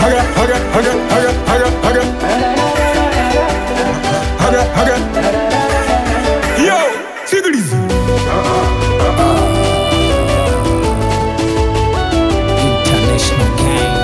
Yo, sikiliza. International gang.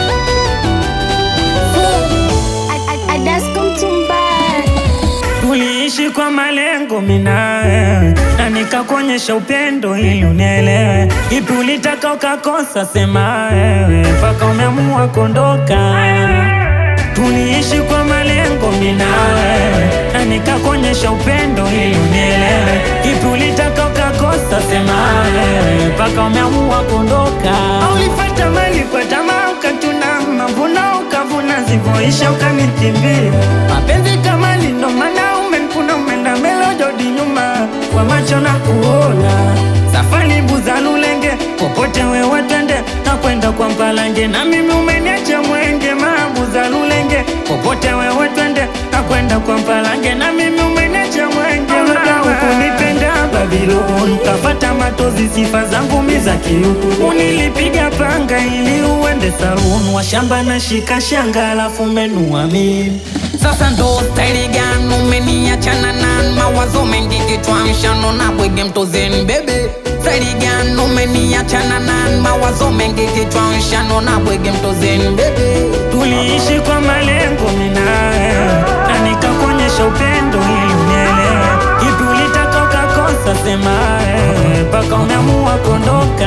Tuliishi kwa malengo minae na nikakuonyesha upendo ili unielewe. Ipi ulitaka ukakosa sema wewe, mpaka umeamua kondoka. Tuliishi kwa malengo minae na nikakuonyesha upendo ili unielewe. Ipi ulitaka ukakosa sema wewe, mpaka umeamua kondoka. Ulifata mali kwa tamaa ukatuna mavuno ukavuna zivoisha ukanikimbia. Mapenzi kama ndo maana umenkuna umeenda mbele hujarudi nyuma, kwa macho na kuona. Safari buza lulenge popote wewe twende, na kwenda kwa mpalange na mimi umeniacha mwenge. Mabuza lulenge popote wewe twende, na kwenda kwa mpalange na mimi umeniacha mwenge. Ukunipenda Babylon kafata matozi sifa zangu miza kiu. Unilipiga panga ili uende saluni, washamba na shika shanga alafu menua mimi. Sasa ndo staili gani umeniachana na mawazo mengi kichwani, mshano na bwege mtozeni bebe. Staili gani umeniachana na mawazo mengi kichwani, mshano na bwege mtozeni bebe. Tuliishi kwa malengo minae na nikakuonyesha upendo ili unielewe. Ipi ulitaka ukakosa sema mpaka umeamua kondoka.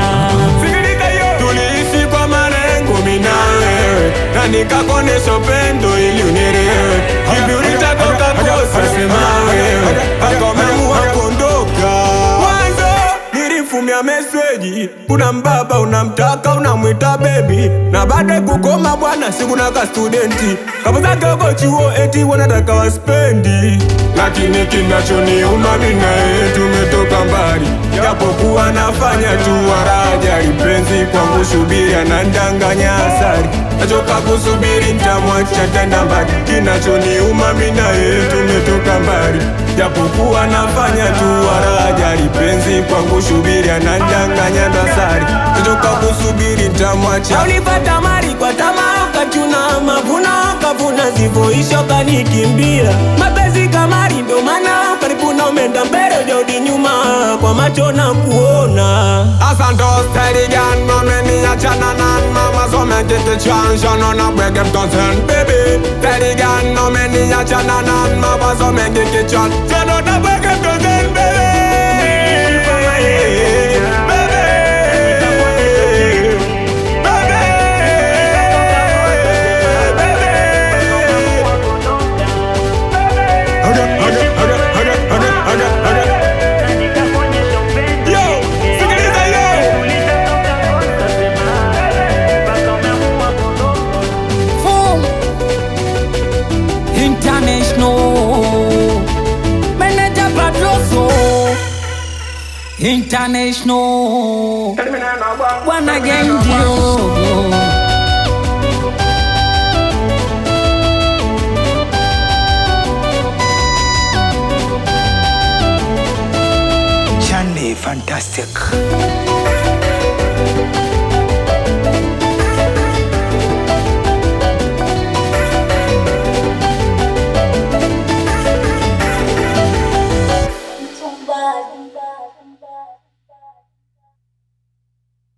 Tuliishi kwa malengo minae na nikakuonyesha upendo ili unielewe. Ipi ulitaka ukakosa sema mpaka umeamua kondoka. Mwanzo nilifumia meseji, kuna mbaba unamtaka unamwita baby, na baada kukoma bwana sikuna ka studenti kabuza koko chuo eti wanataka waspendi. Lakini kinachoniuma mimi naye tumetoka mbali, japokuwa nafanya tu waraja. Ipenzi kwangu subiri anandanganya asari, nachoka kusubiri nitamwacha tena mbali. Kinachoniuma mimi naye tumetoka mbali, japokuwa nafanya tu waraja. Ipenzi kwangu subiri anandanganya asari, nachoka kusubiri nitamwacha. Ulipata mali kwa tamaa ukachuna mavuno ukavuna zivoisha ukanikimbia. Mapenzi kama ndo maana ukanipuna umeenda mbele hujarudi nyuma, kwa macho na kuona. Asante staili gani umeniachana na mawazo mengi kichwani, mshano na bwege mtozeni baby. Staili gani umeniachana na mawazo mengi kichwani, mshano na bwege mtozeni baby. International Bwana gang ndio. Chande fantastic.